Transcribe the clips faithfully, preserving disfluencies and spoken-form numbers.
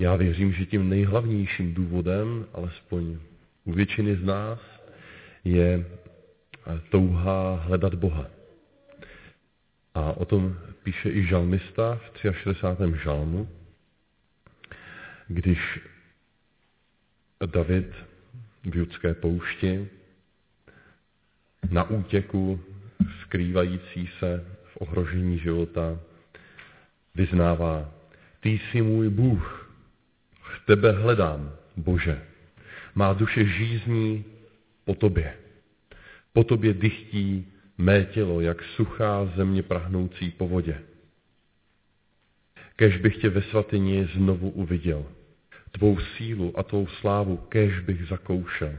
Já věřím, že tím nejhlavnějším důvodem, alespoň u většiny z nás, je touha hledat Boha. A o tom píše i žalmista v šedesátém třetím žalmu, když David v judské poušti na útěku, skrývající se v ohrožení života, vyznává: Ty jsi můj Bůh, v tebe hledám, Bože. Má duše žízní po tobě. Po tobě dychtí mé tělo, jak suchá země prahnoucí po vodě. Kéž bych tě ve svatyni znovu uviděl. Tvou sílu a tvou slávu kéž bych zakoušel.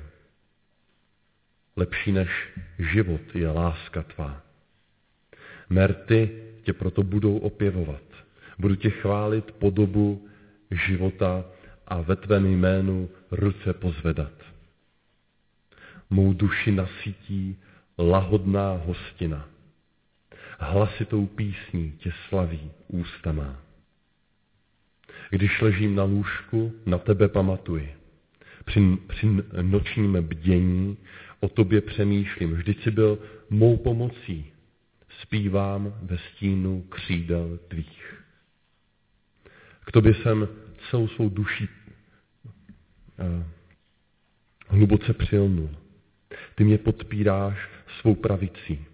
Lepší než život je láska tvá. Mé rty tě proto budou opěvovat. Budu tě chválit po dobu života a ve tvém jménu ruce pozvedat. Mou duši nasytí lahodná hostina. Hlasitou písní tě slaví ústa má. Když ležím na lůžku, na tebe pamatuji. Při, při nočním bdění o tobě přemýšlím. Vždyť jsi byl mou pomocí. Zpívám ve stínu křídel tvých. K tobě jsem celou svou duší eh, hluboce přilnul. Ty mě podpíráš svou pravicí.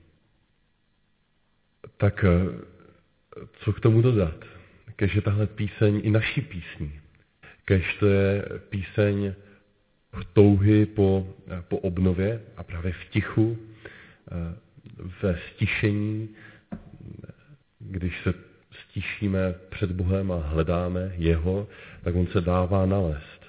Tak eh, co k tomu dodat? Kéž je tahle píseň i naší písní. Kéž to je píseň touhy po, po obnově a právě v tichu, ve stišení, když se stišíme před Bohem a hledáme jeho, tak on se dává nalézt.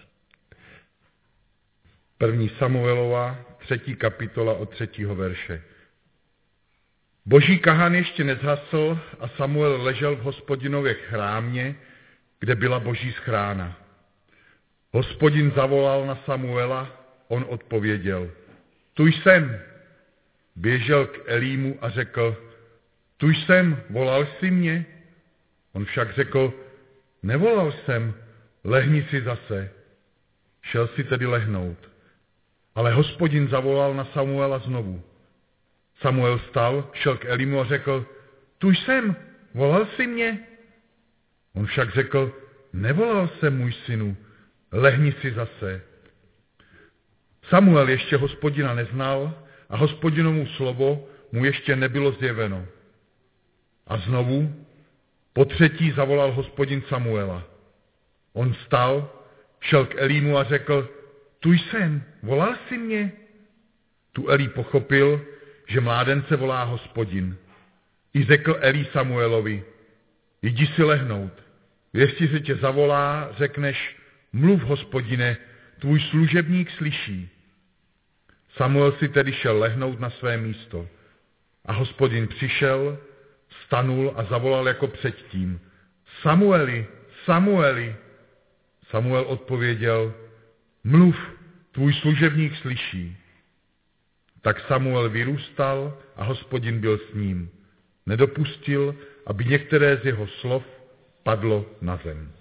První Samuelova, třetí kapitola od třetího verše. Boží kahan ještě nezhasl a Samuel ležel v Hospodinově chrámě, kde byla Boží schrána. Hospodin zavolal na Samuela, on odpověděl: Tu jsem. Běžel k Elímu a řekl: Tu jsem, volal jsi mě? On však řekl: Nevolal jsem, lehni si zase. Šel si tedy lehnout. Ale Hospodin zavolal na Samuela znovu. Samuel vstal, šel k Elimu a řekl: Tu jsem, volal jsi mě? On však řekl: Nevolal jsem, můj synu, lehni si zase. Samuel ještě Hospodina neznal a Hospodinovu slovo mu ještě nebylo zjeveno. A znovu, po třetí zavolal Hospodin Samuela. On vstal, šel k Elímu a řekl: Tu jsem, volal jsi mě? Tu Elí pochopil, že mládence volá Hospodin. I řekl Elí Samuelovi: Jdi si lehnout. Jestli se tě zavolá, řekneš: Mluv, Hospodine, tvůj služebník slyší. Samuel si tedy šel lehnout na své místo. A Hospodin přišel, stanul a zavolal jako předtím: Samueli, Samueli. Samuel odpověděl: Mluv, tvůj služebník slyší. Tak Samuel vyrůstal a Hospodin byl s ním. Nedopustil, aby některé z jeho slov padlo na zem.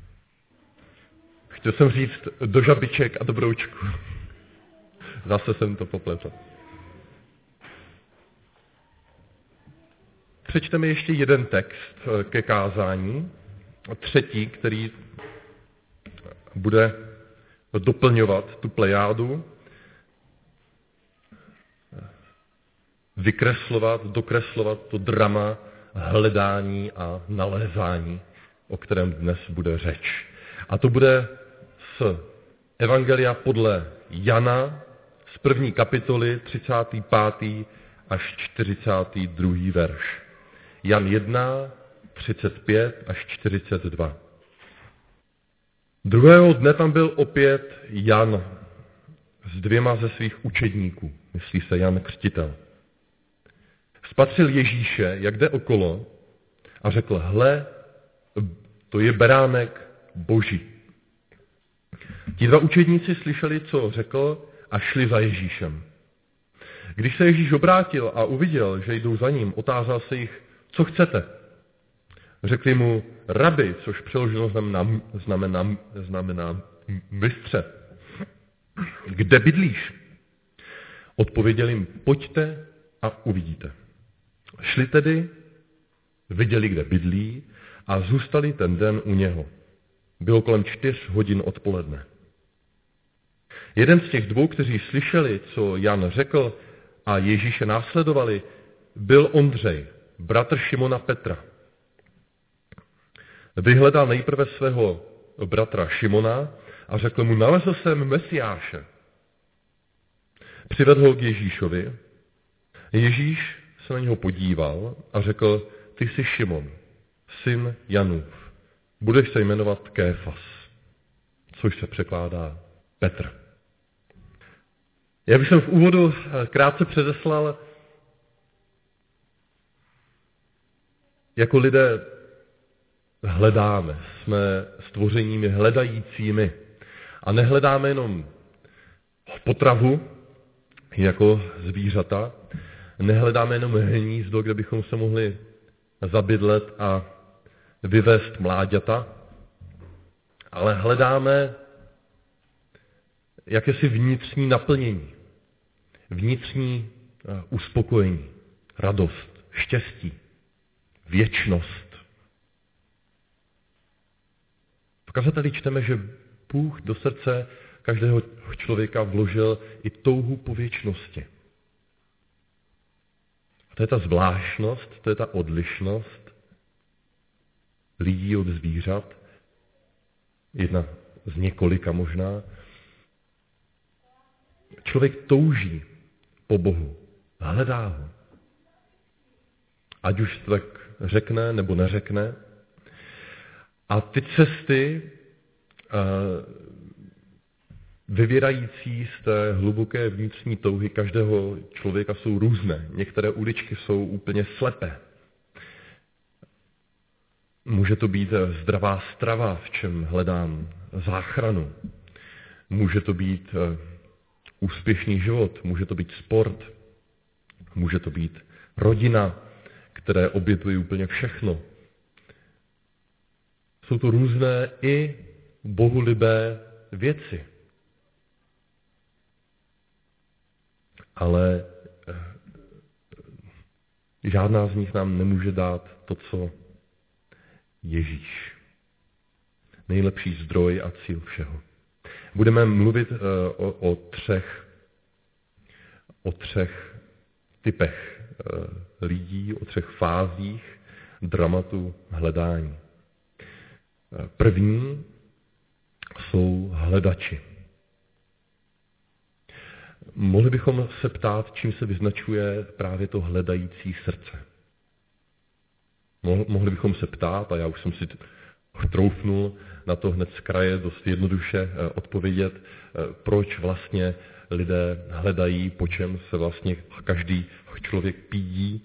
Chtěl jsem říct do žabiček a do broučku. Zase jsem to popletl. Přečteme ještě jeden text ke kázání, třetí, který bude doplňovat tu plejádu, vykreslovat, dokreslovat to drama hledání a nalézání, o kterém dnes bude řeč. A to bude z Evangelia podle Jana, z první kapitoly, třicátý pátý až čtyřicátý druhý verš. Jan jedna, třicet pět až čtyřicet dva. Druhého dne tam byl opět Jan s dvěma ze svých učedníků, myslí se Jan Křtitel. Spatřil Ježíše, jak jde okolo, a řekl: Hle, to je beránek Boží. Ti dva učedníci slyšeli, co řekl, a šli za Ježíšem. Když se Ježíš obrátil a uviděl, že jdou za ním, otázal se jich: Co chcete? Řekli mu, rabi, což přeloženo znamená, znamená, znamená mistře, kde bydlíš? Odpověděl jim, pojďte a uvidíte. Šli tedy, viděli, kde bydlí a zůstali ten den u něho. Bylo kolem čtyř hodin odpoledne. Jeden z těch dvou, kteří slyšeli, co Jan řekl a Ježíše následovali, byl Ondřej, bratr Šimona Petra. Vyhledal nejprve svého bratra Šimona a řekl mu, nalezl jsem Mesiáše. Přivedl ho k Ježíšovi. Ježíš se na něho podíval a řekl, ty jsi Šimon, syn Janův. Budeš se jmenovat Kéfas, což se překládá Petr. Já bych jsem v úvodu krátce předeslal, jako lidé hledáme, jsme stvořeními hledajícími a nehledáme jenom potravu jako zvířata, nehledáme jenom hnízdo, kde bychom se mohli zabydlet a vyvést mláďata, ale hledáme jakési vnitřní naplnění, vnitřní uspokojení, radost, štěstí, věčnost. V kazateli čteme, že Bůh do srdce každého člověka vložil i touhu po věčnosti. A to je ta zvláštnost, to je ta odlišnost lidí od zvířat, jedna z několika možná. Člověk touží po Bohu, hledá ho. Ať už to tak řekne nebo neřekne. A ty cesty vyvěrající z té hluboké vnitřní touhy každého člověka jsou různé. Některé uličky jsou úplně slepé. Může to být zdravá strava, v čem hledám záchranu. Může to být úspěšný život, může to být sport, může to být rodina, které obětuje úplně všechno. Jsou to různé i bohulibé věci. Ale žádná z nich nám nemůže dát to, co Ježíš. Nejlepší zdroj a cíl všeho. Budeme mluvit o, o třech, o třech typech lidí, o třech fázích dramatu hledání. První jsou hledači. Mohli bychom se ptát, čím se vyznačuje právě to hledající srdce. Mohli bychom se ptát, a já už jsem si troufnul na to hned z kraje dost jednoduše odpovědět, proč vlastně lidé hledají, po čem se vlastně každý člověk pídí.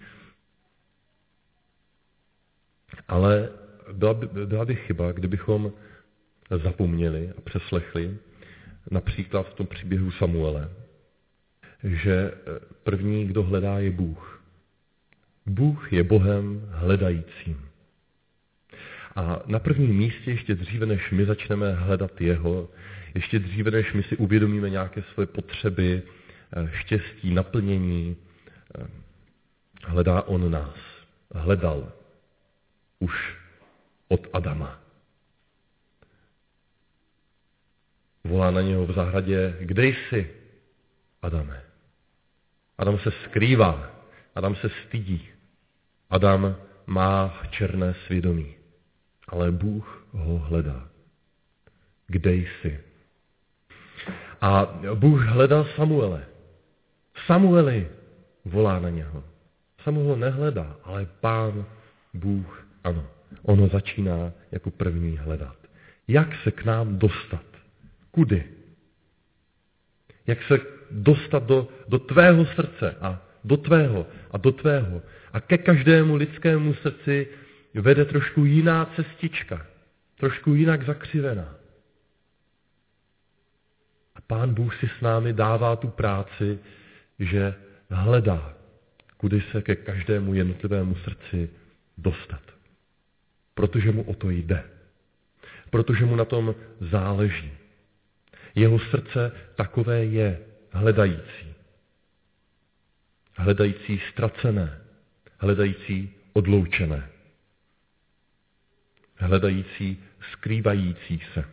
Ale byla by, byla by chyba, kdybychom zapomněli a přeslechli například v tom příběhu Samuele, že první, kdo hledá, je Bůh. Bůh je Bohem hledajícím. A na prvním místě, ještě dříve, než my začneme hledat jeho, ještě dříve, než my si uvědomíme nějaké své potřeby, štěstí, naplnění, hledá on nás. Hledal už od Adama. Volá na něho v zahradě, kde jsi, Adame? Adam se skrývá, Adam se stydí, Adam má černé svědomí, ale Bůh ho hledá. Kde jsi? A Bůh hledal Samuele. Samueli, volá na něho. Samuel ho nehledá, ale Pán Bůh, ano, on ho začíná jako první hledat. Jak se k nám dostat? Kudy? Jak se dostat do, do tvého srdce a do tvého a do tvého. A ke každému lidskému srdci vede trošku jiná cestička, trošku jinak zakřivená. A Pán Bůh si s námi dává tu práci, že hledá, kudy se ke každému jednotlivému srdci dostat. protože mu o to jde. Protože mu na tom záleží. Jeho srdce takové je, hledající. Hledající ztracené, hledající odloučené, hledající skrývající se.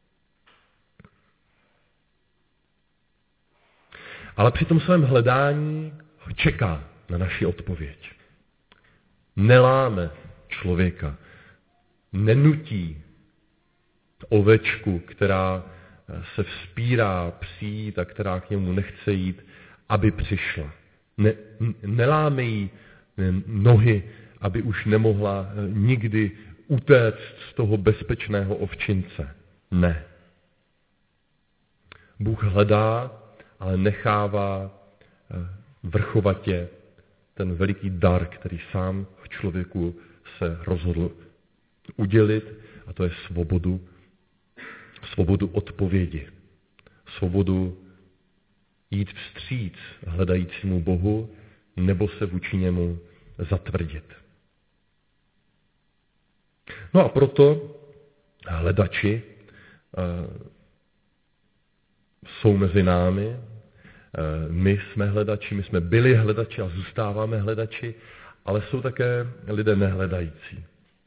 Ale při tom svém hledání čeká na naši odpověď. Neláme člověka, nenutí ovečku, která se vzpírá přijít a která k němu nechce jít, aby přišla. Ne, neláme jí nohy, aby už nemohla nikdy utéct z toho bezpečného ovčince. Ne. Bůh hledá, ale nechává vrchovatě ten veliký dar, který sám člověku se rozhodl udělit, a to je svobodu, svobodu odpovědi, svobodu jít vstříc hledajícímu Bohu, nebo se vůči němu zatvrdit. No a proto hledači e, jsou mezi námi, e, my jsme hledači, my jsme byli hledači a zůstáváme hledači, ale jsou také lidé nehledající.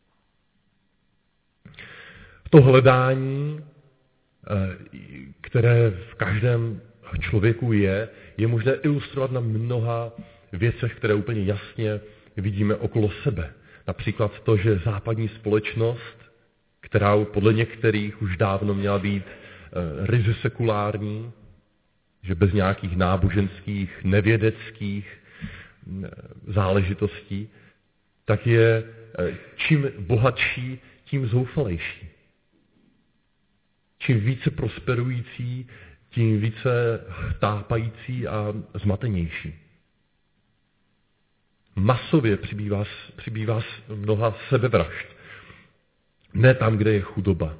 To hledání, které v každém člověku je, je možné ilustrovat na mnoha věcech, které úplně jasně vidíme okolo sebe. Například to, že západní společnost, která podle některých už dávno měla být ryze sekulární, že bez nějakých náboženských, nevědeckých záležitostí, tak je čím bohatší, tím zoufalejší. Čím více prosperující, tím více tápající a zmatenější. Masově přibývá, přibývá mnoha sebevražd. Ne tam, kde je chudoba.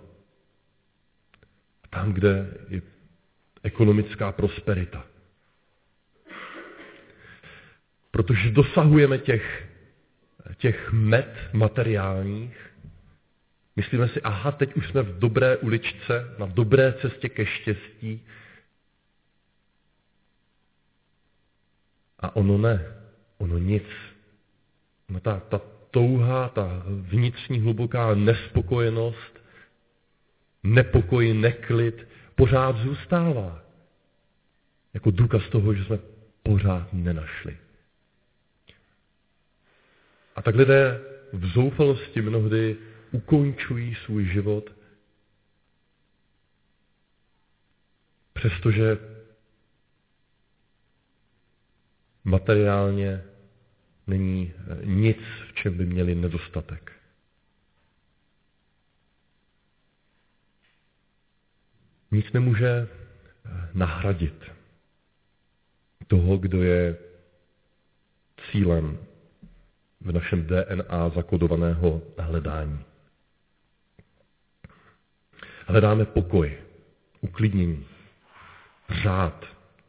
Tam, kde je ekonomická prosperita. Protože dosahujeme těch, těch met materiálních, myslíme si, aha, teď už jsme v dobré uličce, na dobré cestě ke štěstí. A ono ne, ono nic. No ta, ta touha, ta vnitřní hluboká nespokojenost, nepokoj, neklid pořád zůstává. Jako důkaz toho, že jsme pořád nenašli. A tak lidé v zoufalosti mnohdy ukončují svůj život, přestože materiálně není nic, v čem by měli nedostatek. Nic nemůže nahradit toho, kdo je cílem v našem D N A zakodovaného hledání. Hledáme pokoj, uklidnění, řád.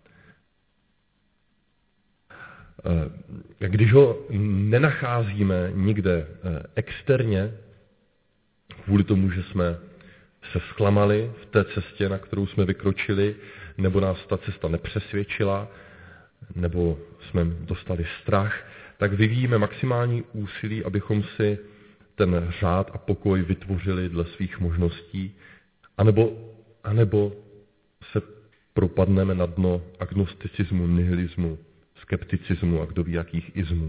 Když ho nenacházíme nikde externě, kvůli tomu, že jsme se zklamali v té cestě, na kterou jsme vykročili, nebo nás ta cesta nepřesvědčila, nebo jsme dostali strach, tak vyvíjíme maximální úsilí, abychom si ten řád a pokoj vytvořili dle svých možností, anebo, anebo se propadneme na dno agnosticismu, nihilismu, skepticismu a kdo ví jakých izmů.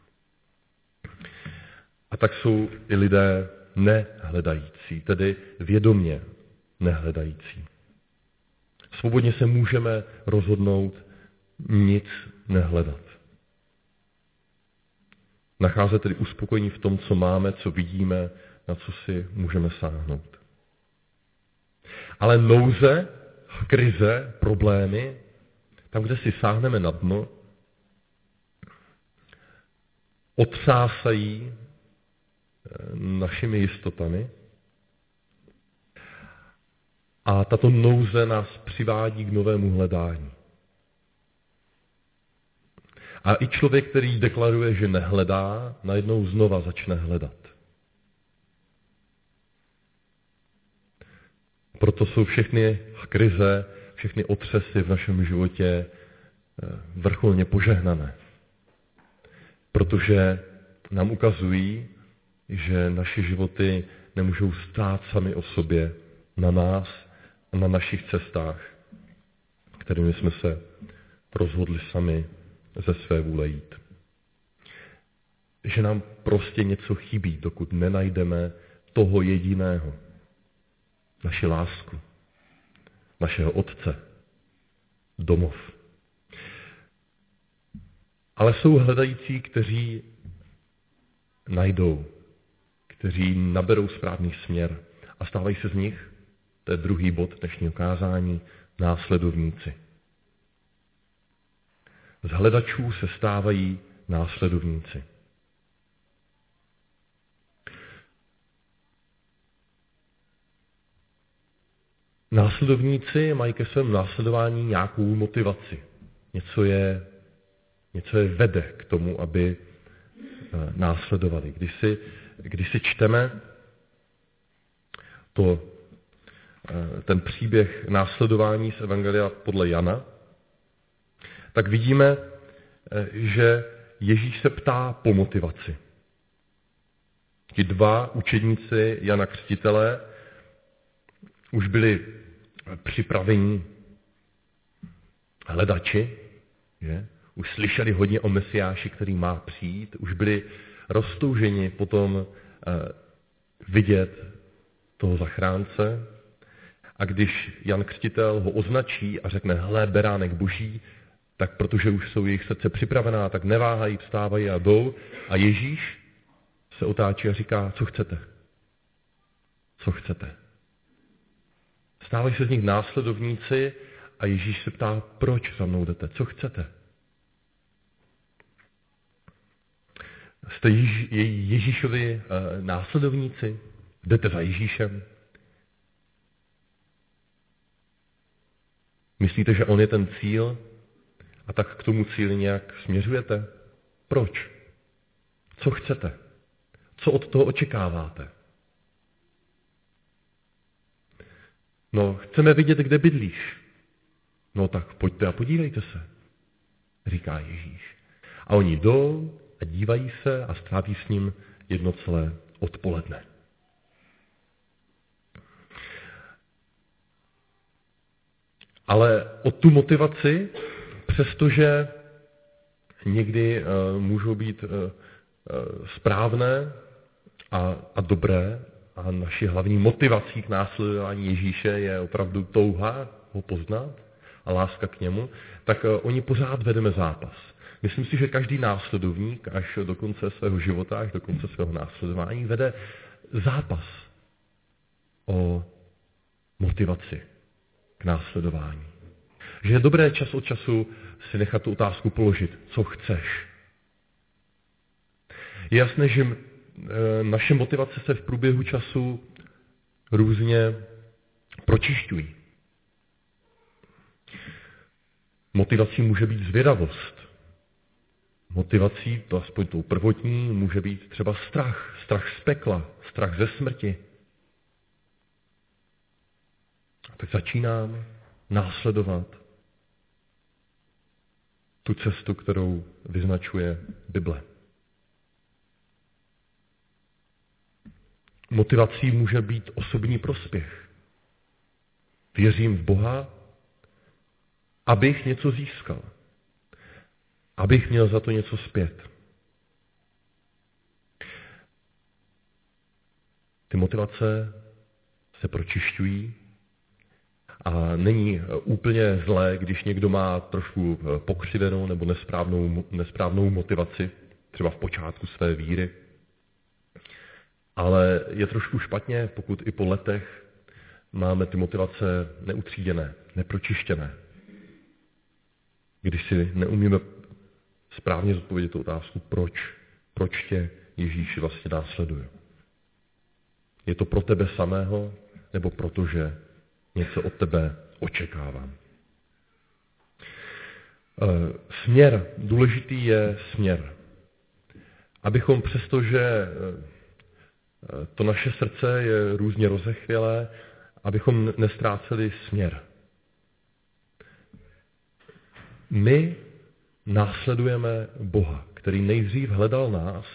A tak jsou i lidé nehledající, tedy vědomě nehledající. Svobodně se můžeme rozhodnout nic nehledat. Nacházet tedy uspokojení v tom, co máme, co vidíme, na co si můžeme sáhnout. Ale nouze, krize, problémy, tam, kde si sáhneme na dno, otřásají našimi jistotami a tato nouze nás přivádí k novému hledání. A i člověk, který deklaruje, že nehledá, najednou znova začne hledat. proto jsou všechny krize, všechny otřesy v našem životě vrcholně požehnané. Protože nám ukazují, že naše životy nemůžou stát sami o sobě na nás a na našich cestách, kterými jsme se rozhodli sami ze své vůle jít. Že nám prostě něco chybí, dokud nenajdeme toho jediného, naši lásku, našeho Otce, domov. Ale jsou hledající, kteří najdou, kteří naberou správný směr a stávají se z nich, to je druhý bod dnešního kázání, následovníci. Z hledačů se stávají následovníci. Následovníci mají ke svému následování nějakou motivaci. Něco je, něco je vede k tomu, aby následovali. Když si, když si čteme to, ten příběh následování z Evangelia podle Jana, tak vidíme, že Ježíš se ptá po motivaci. Ti dva učedníci Jana Křtitele už byli připravení hledači, že? Už slyšeli hodně o Mesiáši, který má přijít, už byli roztouženi potom vidět toho zachránce. A když Jan Křtitel ho označí a řekne, hle, beránek boží, tak protože už jsou jejich srdce připravená, tak neváhají, vstávají a jdou. A Ježíš se otáčí a říká, co chcete? Co chcete? Stávají se z nich následovníci a Ježíš se ptá, proč za mnou jdete? Co chcete? Jste Ježí, Ježíšovi e, následovníci? Jdete za Ježíšem? Myslíte, že on je ten cíl a tak k tomu cíli nějak směřujete? Proč? Co chcete? Co od toho očekáváte? No, chceme vidět, kde bydlíš. No tak pojďte a podívejte se, říká Ježíš. A oni jdou a dívají se a stráví s ním jedno celé odpoledne. Ale o tu motivaci, přestože někdy uh, můžou být uh, uh, správné a, a dobré, a naší hlavní motivací k následování Ježíše je opravdu touha ho poznat a láska k němu, tak uh, oni pořád vedeme zápas. Myslím si, že každý následovník až do konce svého života, až do konce svého následování vede zápas o motivaci k následování. Že je dobré čas od času si nechat tu otázku položit, co chceš. Je jasné, že naše motivace se v průběhu času různě pročišťují. Motivací může být zvědavost. Motivací, to aspoň tou prvotní, může být třeba strach. Strach z pekla, strach ze smrti. A tak začínám následovat tu cestu, kterou vyznačuje Bible. Motivací může být osobní prospěch. Věřím v Boha, abych něco získal. Abych měl za to něco zpět. Ty motivace se pročišťují a není úplně zlé, když někdo má trošku pokřivenou nebo nesprávnou, nesprávnou motivaci, třeba v počátku své víry. Ale je trošku špatně, pokud i po letech máme ty motivace neutříděné, nepročištěné. Když si neumíme správně zodpovědět tu otázku, proč, proč tě Ježíši vlastně následuje. Je to pro tebe samého, nebo protože něco od tebe očekávám. Směr, důležitý je směr. Abychom přesto, že to naše srdce je různě rozechvělé abychom nestráceli směr. My následujeme Boha, který nejdřív hledal nás.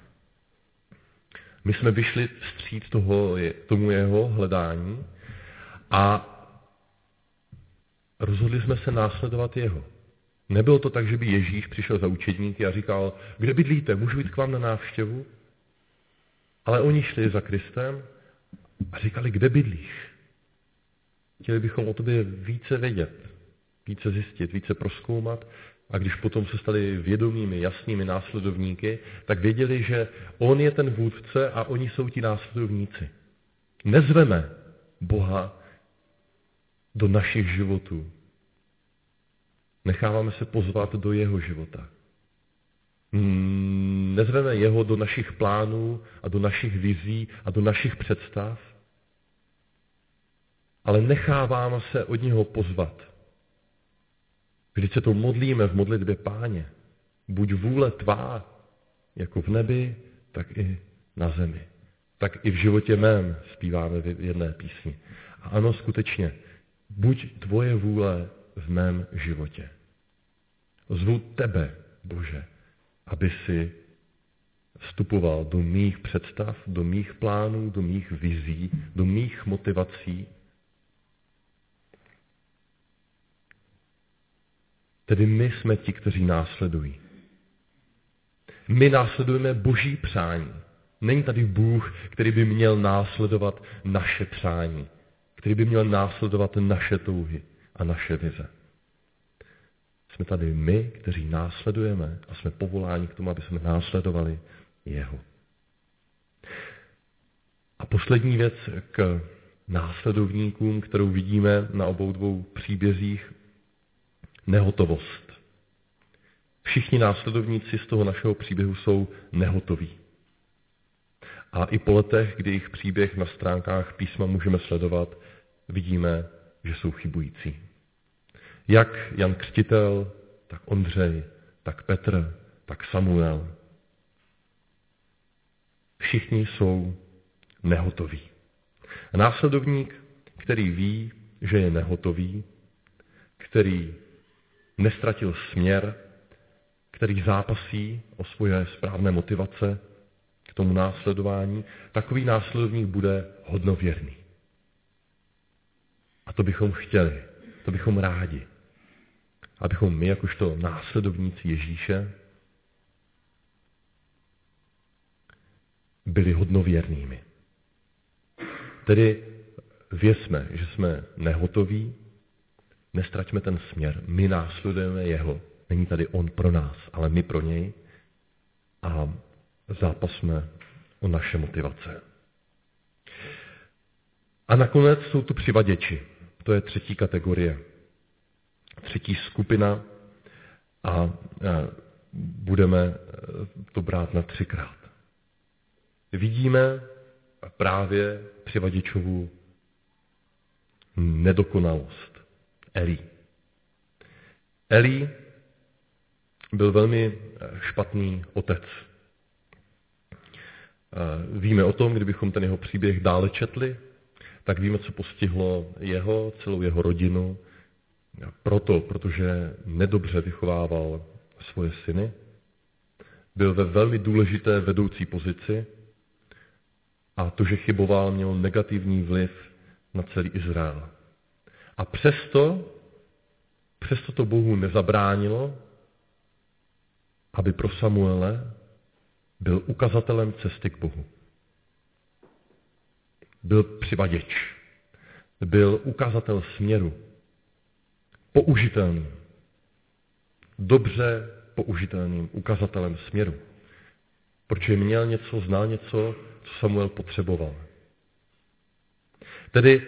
My jsme vyšli vstříc toho, tomu jeho hledání a rozhodli jsme se následovat jeho. Nebylo to tak, že by Ježíš přišel za učedníky a říkal, kde bydlíte, můžu jít k vám na návštěvu? Ale oni šli za Kristem a říkali, kde bydlíš? Chtěli bychom o tobě více vědět, více zjistit, více prozkoumat. A když potom se stali vědomými, jasnými následovníky, tak věděli, že on je ten vůdce a oni jsou ti následovníci. Nezveme Boha do našich životů. Necháváme se pozvat do jeho života. Nezveme jeho do našich plánů a do našich vizí a do našich představ, ale necháváme se od něho pozvat. Vždyť se to modlíme v modlitbě Páně. Buď vůle tvá, jako v nebi, tak i na zemi. Tak i v životě mém zpíváme v jedné písni. A ano, skutečně, buď tvoje vůle v mém životě. Zvu tebe, Bože, aby si vstupoval do mých představ, do mých plánů, do mých vizí, do mých motivací. Tedy my jsme ti, kteří následují. My následujeme Boží přání. Není tady Bůh, který by měl následovat naše přání, který by měl následovat naše touhy a naše vize. Jsme tady my, kteří následujeme a jsme povoláni k tomu, aby jsme následovali jeho. A poslední věc k následovníkům, kterou vidíme na obou dvou příbězích, nehotovost. Všichni následovníci z toho našeho příběhu jsou nehotoví. A i po letech, kdy jejich příběh na stránkách písma můžeme sledovat, vidíme, že jsou chybující. Jak Jan Křtitel, tak Ondřej, tak Petr, tak Samuel. Všichni jsou nehotoví. A následovník, který ví, že je nehotový, který nestratil směr, který zápasí o svoje správné motivace k tomu následování, takový následovník bude hodnověrný. A to bychom chtěli, to bychom rádi, abychom my, jakožto následovníci Ježíše, byli hodnověrnými. Tedy věřme, že jsme nehotoví, nestraťme ten směr, my následujeme jeho. Není tady on pro nás, ale my pro něj a zápasme o naše motivace. A nakonec jsou tu přivaděči. To je třetí kategorie. Třetí skupina a budeme to brát na třikrát. Vidíme právě přivaděčovu nedokonalost. Eli. Eli byl velmi špatný otec. Víme o tom, kdybychom ten jeho příběh dále četli, tak víme, co postihlo jeho, celou jeho rodinu. Proto, protože nedobře vychovával svoje syny, byl ve velmi důležité vedoucí pozici a to, že chyboval, mělo negativní vliv na celý Izrael. A přesto, přesto to Bohu nezabránilo, aby pro Samuele byl ukazatelem cesty k Bohu. Byl přivaděč. Byl ukazatel směru. Použitelný. Dobře použitelným ukazatelem směru. Protože měl něco, znal něco, co Samuel potřeboval. Tedy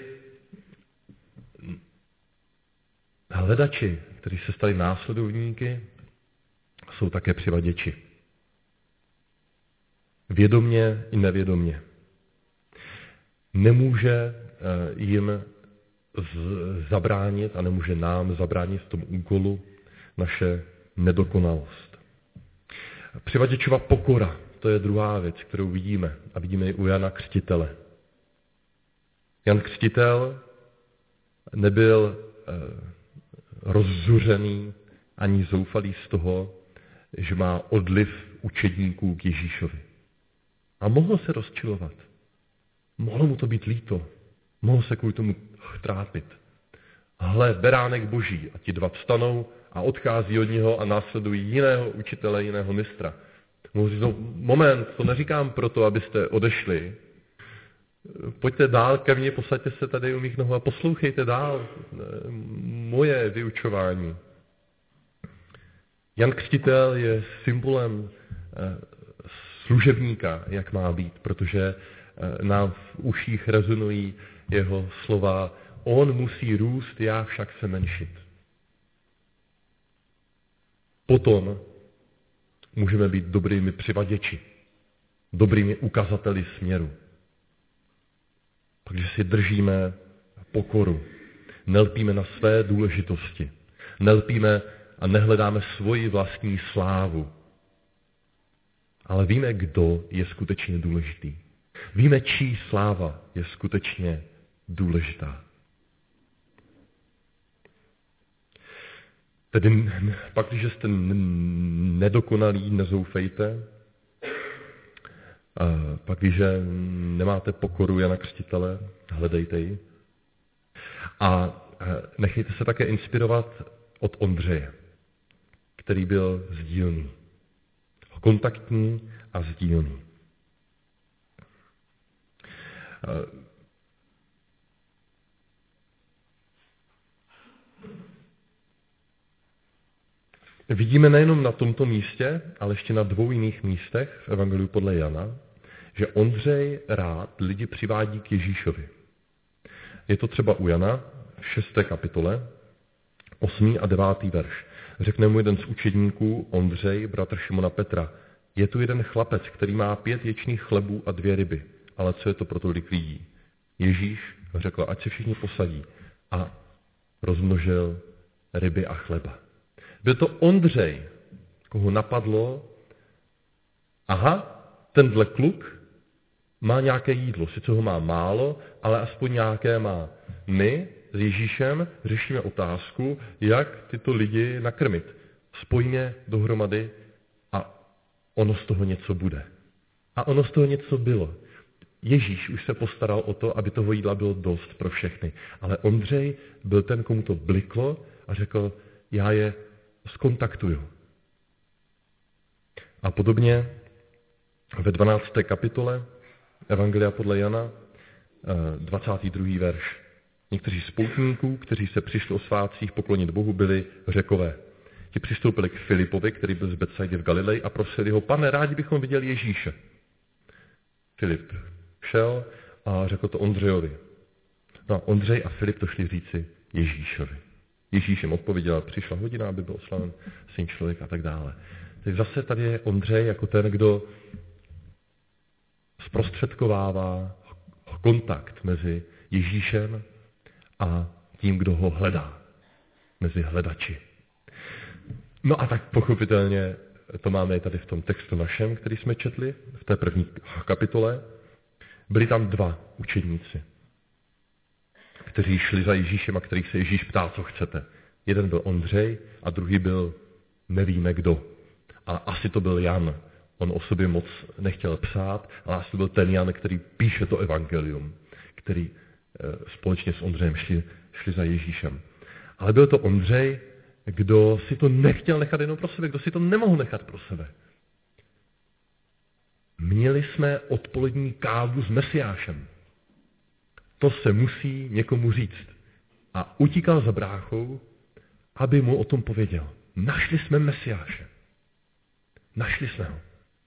hledači, kteří se stali následovníky, jsou také přivaděči. Vědomně i nevědomně. Nemůže jim zabránit a nemůže nám zabránit v tom úkolu naše nedokonalost. Přivaděčova pokora, to je druhá věc, kterou vidíme a vidíme ji u Jana Křtitele. Jan Křtitel nebyl eh, rozzuřený ani zoufalý z toho, že má odliv učedníků k Ježíšovi. A mohl se rozčilovat. Mohlo mu to být líto. Mohl se kvůli tomu trápit. Hle, beránek boží, a ti dva vstanou a odchází od něho a následují jiného učitele, jiného mistra. Mohl říct, no moment, to neříkám proto, abyste odešli. Pojďte dál ke mně, posaďte se tady u mých nohou a poslouchejte dál moje vyučování. Jan Křtitel je symbolem služebníka, jak má být, protože nám v uších rezonují jeho slova: on musí růst, já však se menšit. Potom můžeme být dobrými přivaděči, dobrými ukazateli směru. Takže si držíme pokoru, nelpíme na své důležitosti, nelpíme a nehledáme svoji vlastní slávu. Ale víme, kdo je skutečně důležitý. Víme, čí sláva je skutečně důležitá. Tedy pak, když jste nedokonalí, nezoufejte. A pak, když nemáte pokoru Jana Křtitele, hledejte ji. A nechejte se také inspirovat od Ondřeje, který byl sdílný. Kontaktní a sdílný. Vidíme nejenom na tomto místě, ale ještě na dvou jiných místech v Evangeliu podle Jana, že Ondřej rád lidi přivádí k Ježíšovi. Je to třeba u Jana v šesté kapitole, osmý a devátý verš. Řekne mu jeden z učedníků, Ondřej, bratr Šimona Petra: je tu jeden chlapec, který má pět ječných chlebů a dvě ryby, ale co je to pro tolik lidí? Ježíš řekl, ať se všichni posadí, a rozmnožil ryby a chleba. Byl to Ondřej, koho napadlo: aha, tenhle kluk má nějaké jídlo, sice ho má málo, ale aspoň nějaké má. My s Ježíšem řešíme otázku, jak tyto lidi nakrmit. Spojíme dohromady a ono z toho něco bude. A ono z toho něco bylo. Ježíš už se postaral o to, aby toho jídla bylo dost pro všechny. Ale Ondřej byl ten, komu to bliklo a řekl, já je zkontaktuju. A podobně ve dvanácté kapitole Evangelia podle Jana, dvacátý druhý verš. Někteří z poutníků, kteří se přišli o svátcích poklonit Bohu, byli Řekové. Ti přistoupili k Filipovi, který byl z Betsaidy v Galileji, a prosili ho, pane, rádi bychom viděli Ježíše. Filip šel a řekl to Ondřejovi. No a Ondřej a Filip to šli říci Ježíšovi. Ježíš jim odpověděl, přišla hodina, aby byl oslaven syn člověk a tak dále. Tak zase tady je Ondřej jako ten, kdo zprostředkovává kontakt mezi Ježíšem a tím, kdo ho hledá. Mezi hledači. No a tak pochopitelně to máme tady v tom textu našem, který jsme četli, v té první kapitole. Byli tam dva učedníci, kteří šli za Ježíšem a kterých se Ježíš ptá, co chcete. Jeden byl Ondřej a druhý byl nevíme kdo. A asi to byl Jan. On o sobě moc nechtěl psát, ale asi to byl ten Jan, který píše to evangelium, který společně s Ondřejem šli, šli za Ježíšem. Ale byl to Ondřej, kdo si to nechtěl nechat jenom pro sebe, kdo si to nemohl nechat pro sebe. Měli jsme odpolední kávu s Mesiášem. To se musí někomu říct. A utíkal za bráchou, aby mu o tom pověděl. Našli jsme Mesiáše. Našli jsme ho.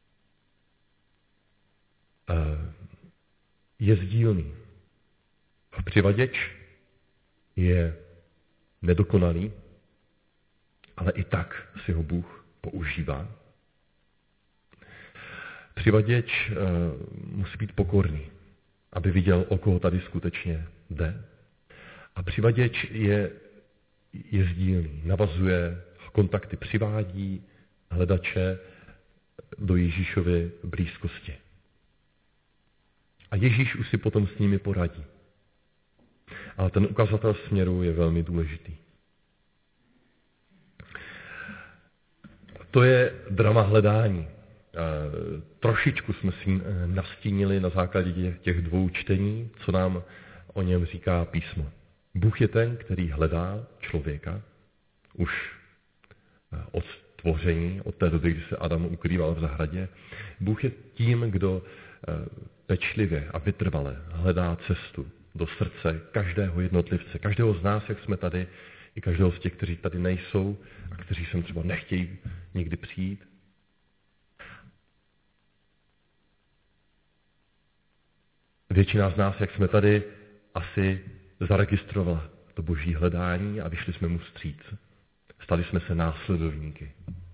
Je sdílný. Přivaděč je nedokonalý, ale i tak si ho Bůh používá. Přivaděč uh, musí být pokorný, aby viděl, o koho tady skutečně jde. A přivaděč je, je sdílný, navazuje kontakty, přivádí hledače do Ježíšovy blízkosti. A Ježíš už si potom s nimi poradí. Ale ten ukazatel směru je velmi důležitý. To je drama hledání. Trošičku jsme si nastínili na základě těch dvou čtení, co nám o něm říká písmo. Bůh je ten, který hledá člověka už od stvoření, od té doby, kdy se Adam ukrýval v zahradě. Bůh je tím, kdo pečlivě a vytrvale hledá cestu do srdce každého jednotlivce, každého z nás, jak jsme tady, i každého z těch, kteří tady nejsou a kteří sem třeba nechtějí nikdy přijít. Většina z nás, jak jsme tady, asi zaregistrovala to boží hledání a vyšli jsme mu vstříc. Stali jsme se následovníky.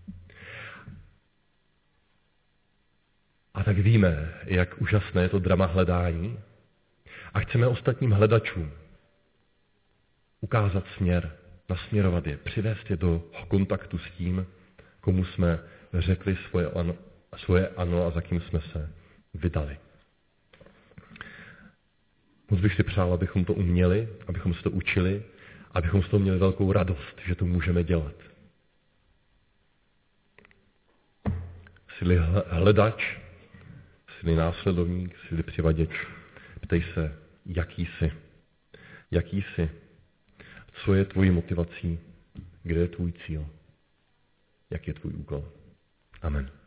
A tak víme, jak úžasné je to drama hledání a chceme ostatním hledačům ukázat směr, nasměrovat je, přivést je do kontaktu s tím, komu jsme řekli svoje ano, svoje ano a za kým jsme se vydali. Moc bych si přál, abychom to uměli, abychom se to učili, abychom z toho měli velkou radost, že to můžeme dělat. Jsi-li hledač, jsi-li následovník, jsi-li přivaděč, ptej se, jaký jsi, jaký jsi, co je tvojí motivací, kde je tvůj cíl, jak je tvůj úkol. Amen.